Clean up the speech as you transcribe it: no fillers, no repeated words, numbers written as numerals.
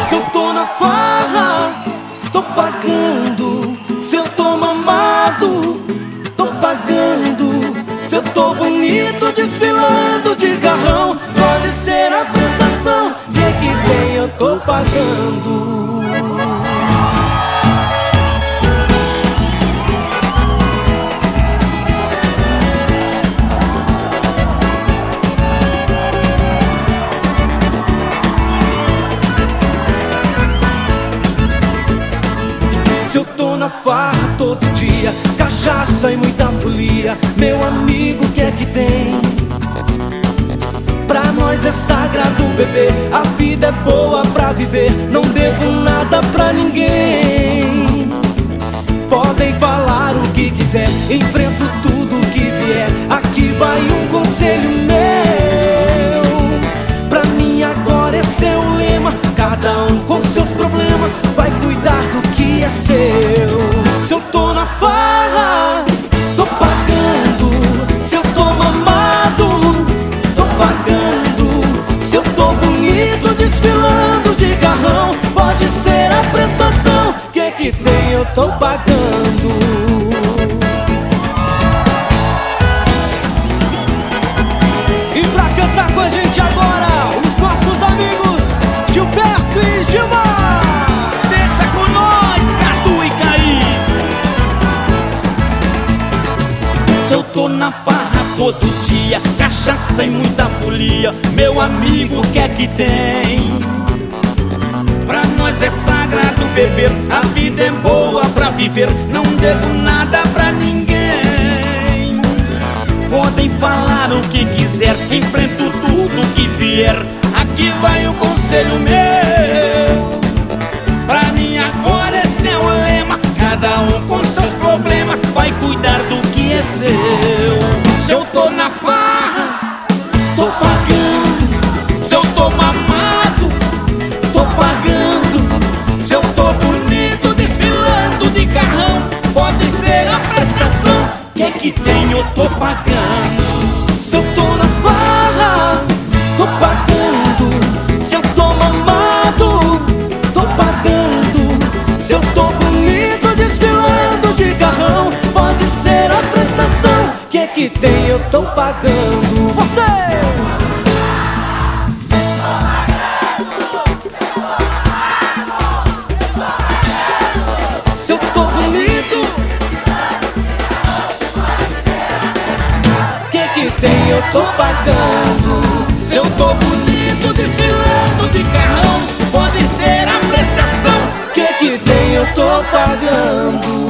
Se eu tô na farra, tô pagando. Se eu tô mamado, tô pagando. Se eu tô bonito desfilando de carrão, pode ser a prestação. Que tem eu tô pagando. Se eu tô na farra todo dia, cachaça e muita folia, meu amigo, o que é que tem? Pra nós é sagrado beber, a vida é boa pra viver, não devo nada pra ninguém. Podem falar o que quiser, enfrento tudo que vier, aqui vai um conselho meu. Pra mim agora esse é o lema, cada um com seus problemas, vai cuidar do que é seu. Se eu tô na farra, tô pagando. Se eu tô mamado, tô pagando. Se eu tô bonito desfilando de carrão, pode ser a prestação. Que tem eu tô pagando. E pra cantar com a gente agora, os nossos amigos Gilberto e Gilmar. Deixa com nós, Cadu e Caí. Se eu tô na farra todo dia, cachaça e muita folia, meu amigo, o que é que tem? Pra nós é sagrado beber, a vida é boa pra viver, não devo nada pra ninguém. Podem falar o que quiser, enfrento tudo que vier, aqui vai o conselho meu. Pra mim agora esse é o lema, cada um com seus problemas, vai cuidar do que é seu. Se eu tô na farra, tô pagando. Se eu tô mamado, tô pagando. Se eu tô bonito desfilando de carrão, pode ser a prestação. Que tem eu tô pagando. Se eu tô na farra, tô pagando. Se eu tô mamado, tô pagando. Se eu tô bonito desfilando de carrão, pode ser a prestação. Que tem eu tô pagando. Você! Se eu tô bonito, que tem eu tô pagando. Se eu tô bonito desfilando de carrão, pode ser a prestação. Que tem eu tô pagando.